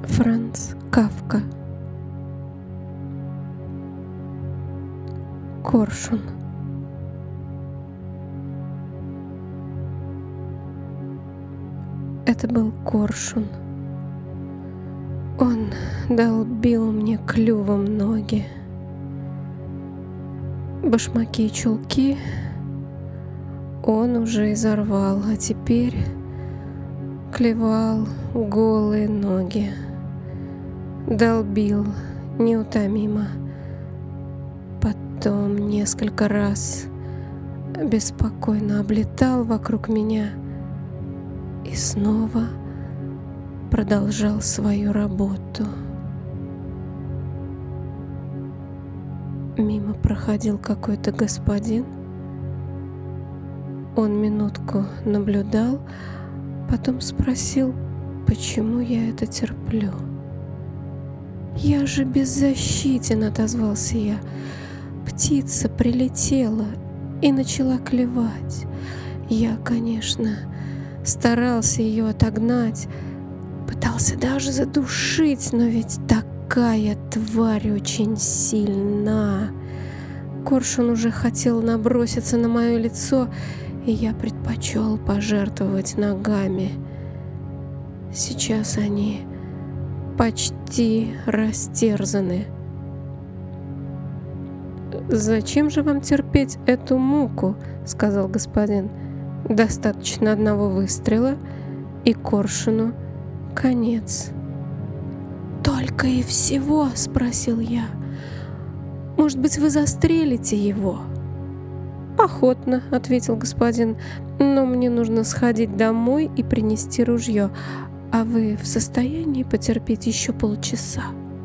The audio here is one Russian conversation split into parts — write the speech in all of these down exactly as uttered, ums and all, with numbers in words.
Франц Кафка. Коршун. Это был коршун. Он долбил мне клювом ноги. Башмаки и чулки он уже изорвал, а теперь клевал голые ноги. Долбил неутомимо. Потом несколько раз беспокойно облетал вокруг меня и снова продолжал свою работу. Мимо проходил какой-то господин. Он минутку наблюдал, потом спросил, почему я это терплю. «Я же беззащитен», — отозвался я. Птица прилетела и начала клевать. Я, конечно, старался ее отогнать, пытался даже задушить, но ведь такая тварь очень сильна. Коршун уже хотел наброситься на мое лицо, и я предпочел пожертвовать ногами. Сейчас они почти растерзаны. «Зачем же вам терпеть эту муку?» — сказал господин. «Достаточно одного выстрела, и коршуну конец». «Только и всего?» — спросил я. «Может быть, вы застрелите его?» «Охотно», — ответил господин, — «но мне нужно сходить домой и принести ружье. А вы в состоянии потерпеть еще полчаса?»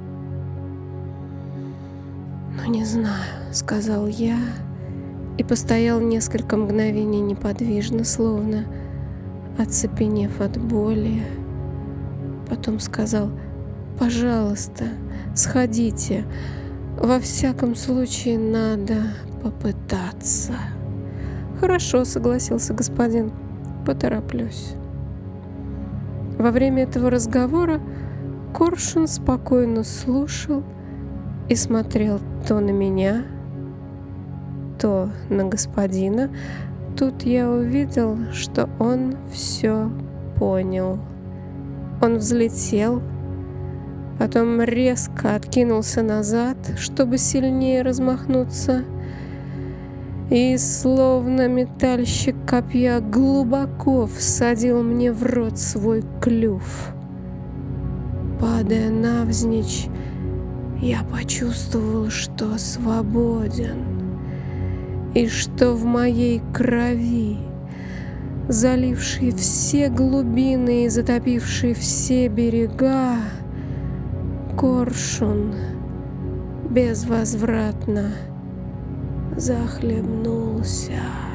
«Ну, не знаю», — сказал я и постоял несколько мгновений неподвижно, словно оцепенев от боли. Потом сказал: «Пожалуйста, сходите. Во всяком случае, надо попытаться». «Хорошо», — согласился господин, — «потороплюсь». Во время этого разговора коршун спокойно слушал и смотрел то на меня, то на господина. Тут я увидел, что он все понял. Он взлетел, потом резко откинулся назад, чтобы сильнее размахнуться, и, словно метальщик копья, глубоко всадил мне в рот свой клюв. Падая навзничь, я почувствовал, что свободен, и что в моей крови, залившей все глубины и затопившей все берега, коршун безвозвратно захлебнулся.